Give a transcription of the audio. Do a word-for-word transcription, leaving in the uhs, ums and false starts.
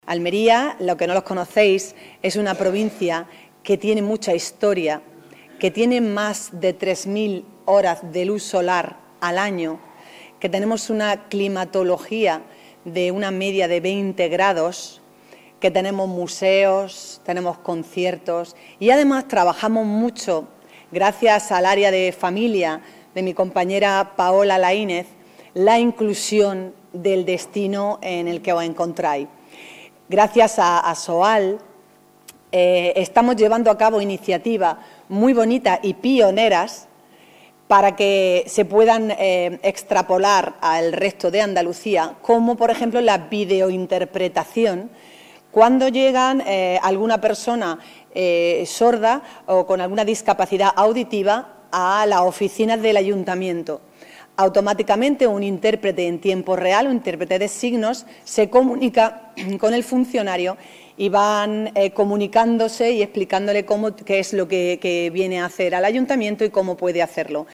Almería, lo que no los conocéis, es una provincia que tiene mucha historia, que tiene más de tres mil horas de luz solar al año, que tenemos una climatología de una media de veinte grados, que tenemos museos, tenemos conciertos y además trabajamos mucho, gracias al área de familia de mi compañera Paola Laínez, la inclusión del destino en el que os encontráis. Gracias a, a SOAL eh, estamos llevando a cabo iniciativas muy bonitas y pioneras para que se puedan eh, extrapolar al resto de Andalucía, como por ejemplo la videointerpretación, cuando llegan eh, alguna persona eh, sorda o con alguna discapacidad auditiva a las oficinas del ayuntamiento. Automáticamente un intérprete en tiempo real, un intérprete de signos, se comunica con el funcionario y van eh, comunicándose y explicándole cómo, qué es lo que, que viene a hacer al ayuntamiento y cómo puede hacerlo.